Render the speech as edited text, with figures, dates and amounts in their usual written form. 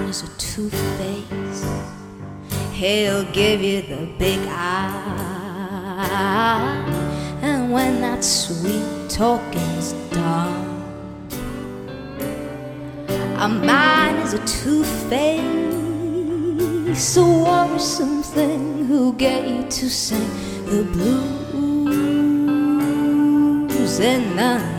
is a two-face. He'll give you the big eye, and when that sweet talking's done, a man is a two-face, a worrisome thing who'll get you to sing the blues in the